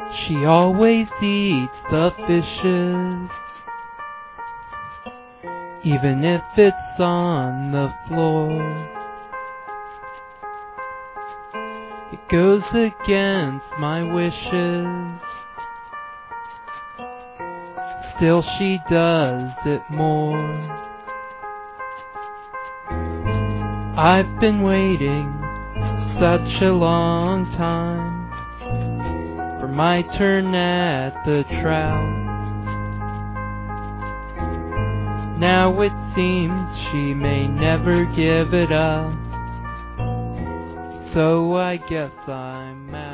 She always eats the fishes, even if it's on the floor. It goes against my wishes, still she does it more. I've been waiting such a long time for my turn at the trout. Now it seems she may never give it up, so I guess I'm out.